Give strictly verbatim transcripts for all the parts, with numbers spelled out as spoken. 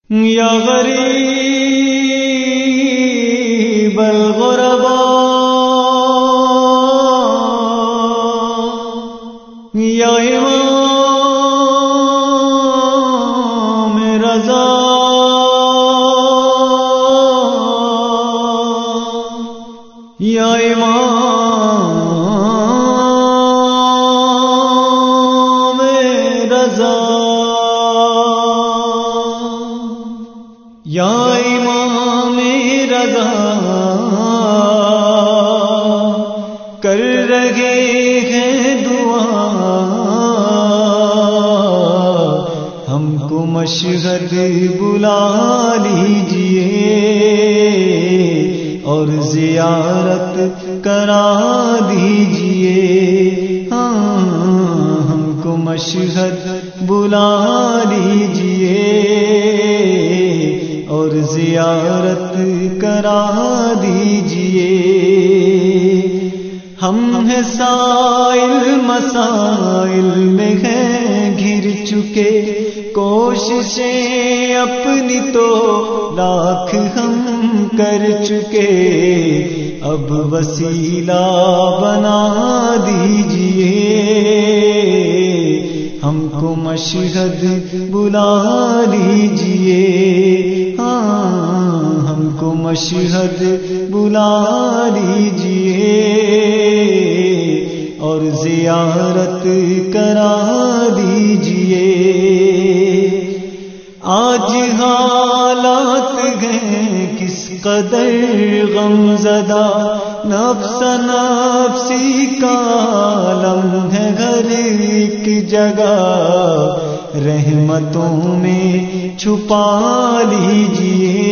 یا غریب الغرباء یا امام رضا یا امام رضا یا امام رضا کر رہے ہیں دعا ہم کو مشہد بلا لیجئے اور زیارت کرا دیجئے ہاں ہم کو مشہد بلا لیجئے اور زیارت کرا دیجئے ہم ہیں سائل مسائل میں ہیں گھر چکے کوششیں اپنی تو لاکھ ہم کر چکے اب وسیلہ بنا دیجئے ہم کو مشہد بلا لیجئے ہم کو مشہد بلا لیجئے اور زیارت کرا دیجئے آج حالات ہیں کس قدر غم زدہ نفس نفسی کا عالم ہے ہر ایک جگہ رحمتوں میں چھپا لیجئے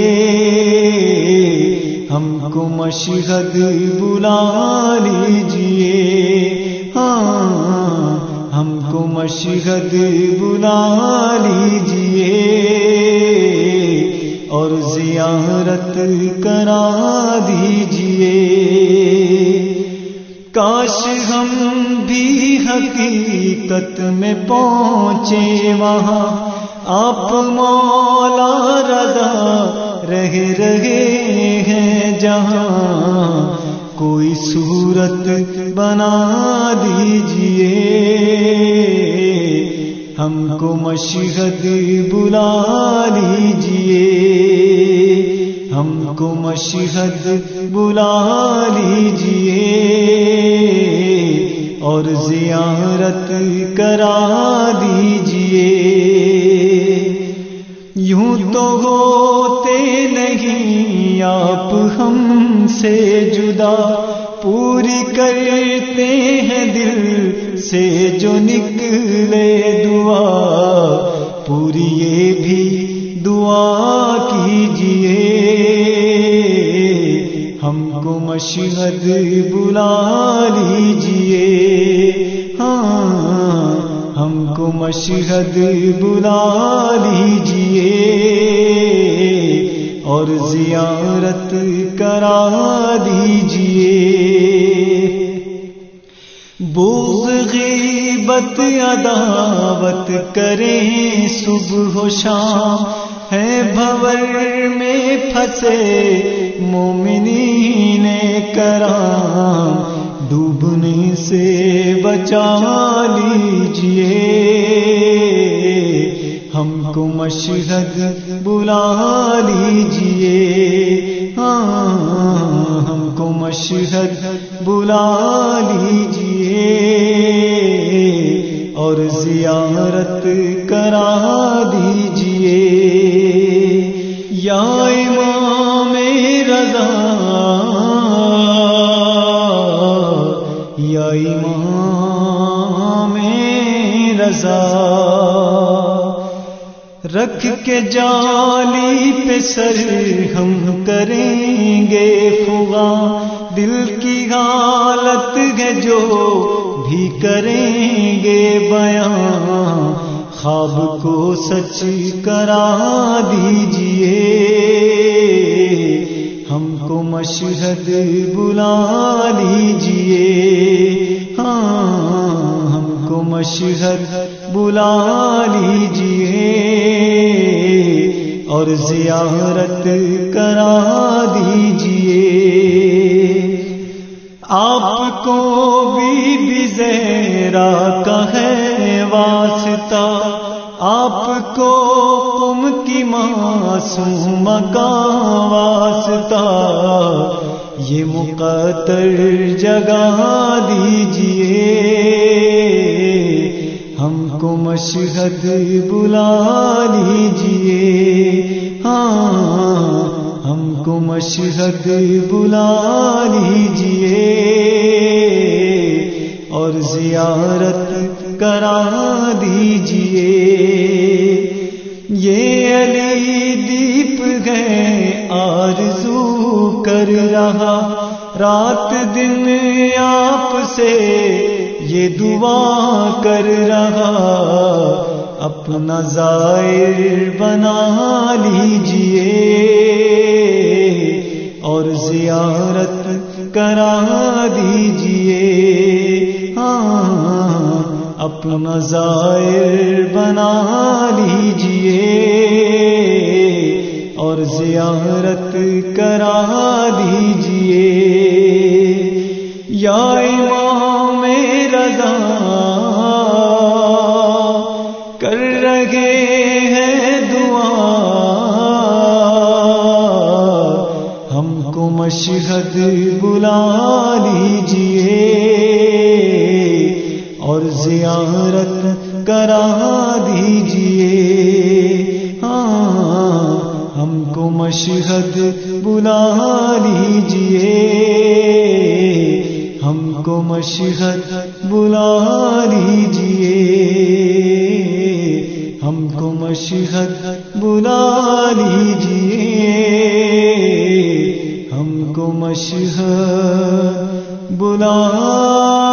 ہم کو مشہد بلا لیجئے ہاں ہم کو مشہد بلا لیجئے اور زیارت کرا دیجئے کاش ہم بھی حقیقت میں پہنچے وہاں آپ مولا رضا رہ رہے ہیں جہاں کوئی صورت بنا دیجئے ہم کو مشہد بلا لیجئے ہم کو مشہد بلا لیجئے اور زیارت کرا دیجئے یوں تو ہوتے نہیں آپ ہم سے جدا پوری کرتے ہیں دل سے جو نکلے دعا پوری یہ بھی دعا کیجئے ہم کو مشہد بلا لیجئے ہاں ہم کو مشہد بلا لیجئے اور زیارت کرا دیجئے بغض غیبت عداوت کریں صبح و شام ہے بھور میں پھنسے مومنین کرام ڈوبنے سے بچا لیجئے ہم کو مشہد بلا لیجئے ہاں ہم کو مشہد بلا لیجئے اور زیارت کرا دیجئے یا امام رضا یا امام رضا رکھ کے جالی پہ سر ہم کریں گے فغاں دل کی حالت ہے جو بھی کریں گے بیان خواب کو سچ کرا دیجئے ہم کو مشہد بلا لیجئے ہاں ہم کو مشہد بلا لیجئے اور زیارت کرا دیجئے. آپ کو بی بی زہرا کا ہے واسطہ، آپ کو قم کی معصوم کا واسطہ، یہ مقدر جگا دیجئے. ہم کو مشہد بلا لیجئے، ہاں ہم کو مشہد بلا لیجئے اور زیارت کرا دیجئے. یہ علی دیپ گئے آرزو کر رہا، رات دن آپ سے یہ دعا کر رہا، اپنا زائر بنا لیجئے اور زیارت کرا دیجئے. ہاں اپنا زائر بنا لیجئے اور زیارت کرا دیجئے. یا امام رضا کر رہے ہیں دعا، ہم کو مشہد بلا لیجئے اور زیارت کرا دیجئے. ہاں ہم کو مشہد بلا لیجئے، ہم کو مشہد بلا لیجئے، ہم کو مشہد بلا لیجئے، ہم کو مشہد بلا